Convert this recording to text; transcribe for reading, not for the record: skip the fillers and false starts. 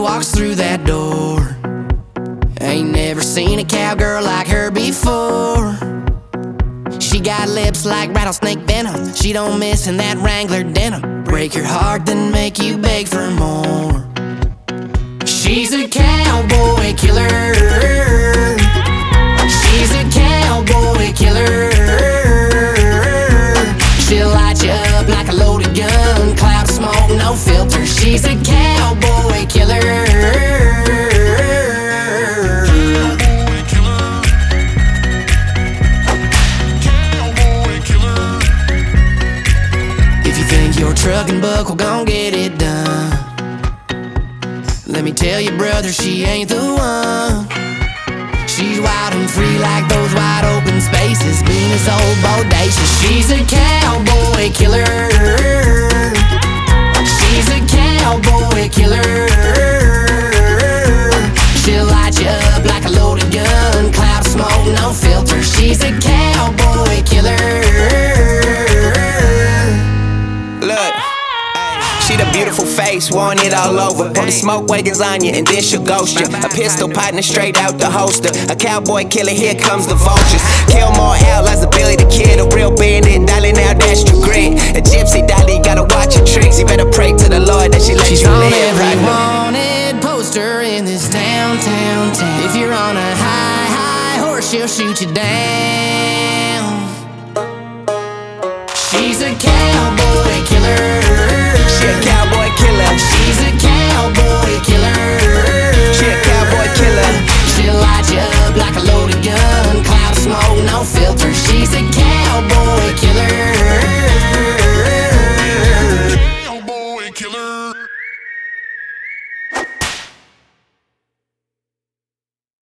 walks through that door. Ain't never seen a cowgirl like her before. She got lips like rattlesnake venom. She don't miss in that Wrangler denim. Break your heart, then make you beg for more. She's a cowboy killer. She's a cowboy killer. She'll light you up like a loaded gun. Cloud of smoke, no filter. She's a cowboy killer. Your trucking buck will gon' get it done. Let me tell you, brother, she ain't the one. She's wild and free like those wide open spaces. Being is old bodacious. She's a cowboy killer. She's a cowboy killer. She'll light you up like a loaded gun. Cloud of smoke, no filter. She's a cowboy killer. She the beautiful face, worn it all over. Pour the smoke wagons on you and then she'll ghost you. A pistol partner straight out the holster. A cowboy killer, here comes the vultures. Kill more outlaws than Billy the Kid. A real bandit, Dolly, now that's true grit. A gypsy Dolly, gotta watch your tricks. You better pray to the Lord that she let She's you on live. every wanted poster in this town. If you're on a high horse, she'll shoot you down. She's a cowboy killer.